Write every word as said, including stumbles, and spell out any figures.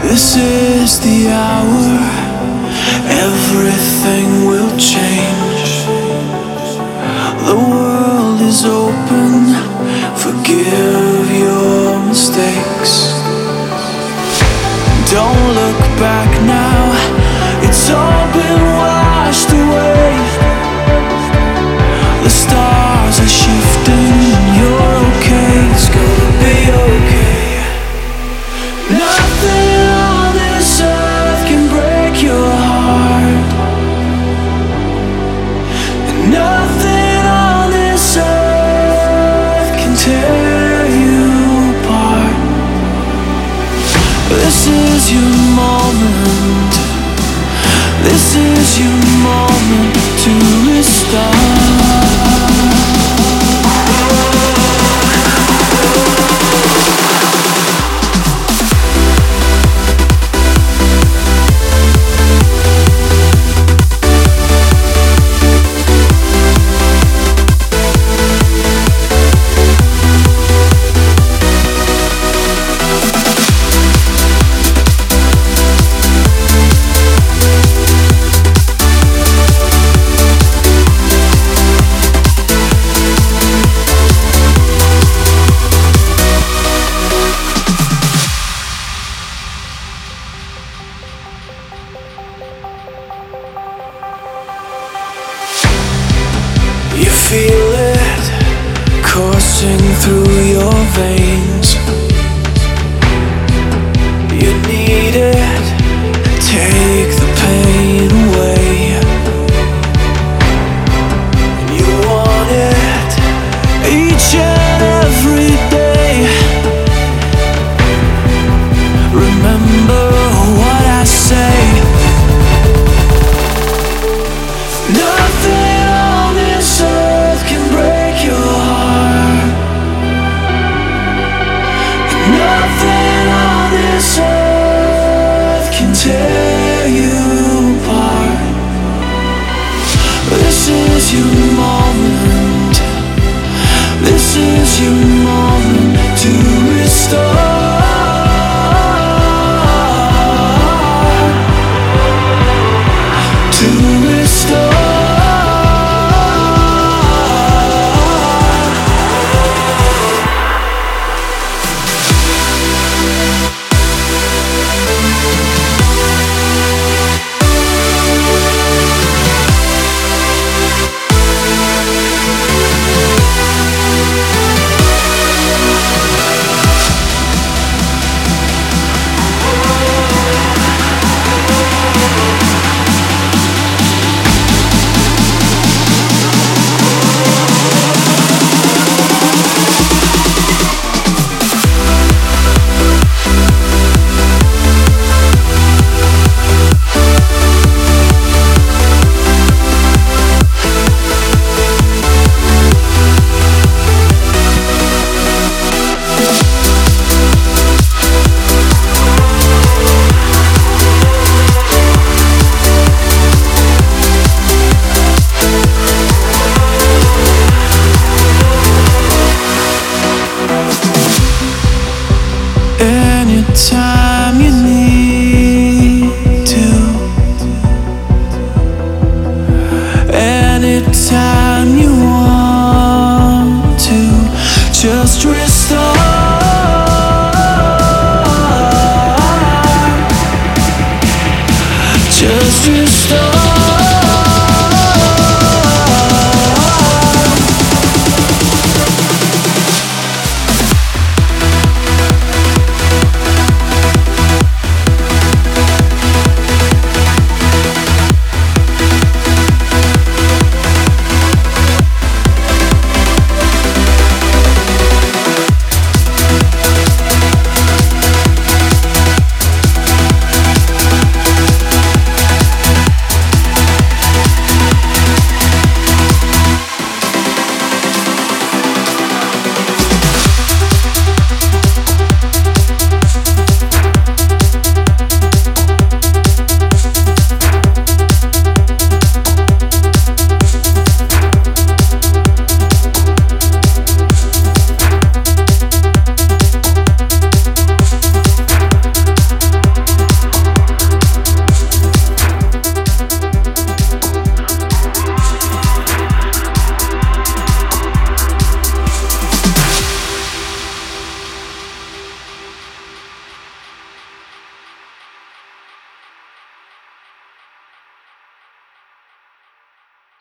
This is the hour, everything will change. The world is open, forgive your mistakes. Don't look back now, it's all been washed away. The stars are shifting and you're okay, it's gonna be okay. Nothing on this earth can break your heart, and nothing on this earth can tear you apart. This is your moment, this is your moment to restart. You feel it coursing through your veins. You need it, take the pain away. And you want it each and every day. Remember what I say. Nothing on this earth can break your heart, and nothing on this earth can tear you apart. This is your moment, this is your moment to restore. Anytime you need to, anytime you want to, just restore, just restore.